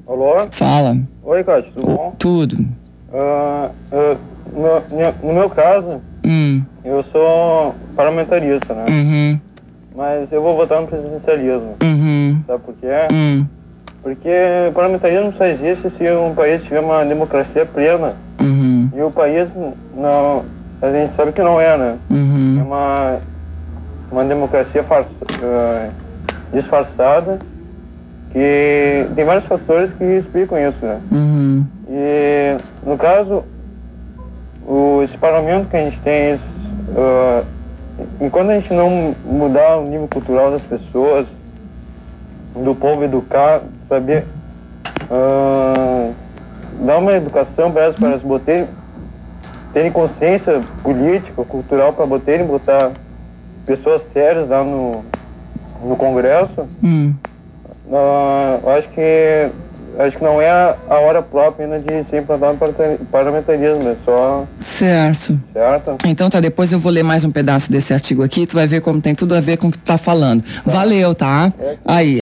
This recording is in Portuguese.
Alô? Fala. Oi, Cássio, tudo bom? Tudo. No meu caso, eu sou parlamentarista, né? Uhum. Mas eu vou votar no presidencialismo. Uhum. Sabe por quê? Porque o parlamentarismo só existe se um país tiver uma democracia plena. Uhum. E o país não... A gente sabe que não é, né? Uhum. É uma democracia disfarçada, que tem vários fatores que explicam isso, né? Uhum. E, no caso, esse parlamento que a gente tem, enquanto a gente não mudar o nível cultural das pessoas, do povo educar, saber dar uma educação para elas terem consciência política, cultural, para botar pessoas sérias lá no Congresso, acho que não é a hora própria ainda de se implantar o parlamentarismo, é só... Certo. Certo? Então tá, depois eu vou ler mais um pedaço desse artigo aqui, tu vai ver como tem tudo a ver com o que tu tá falando. Valeu, tá? Aí.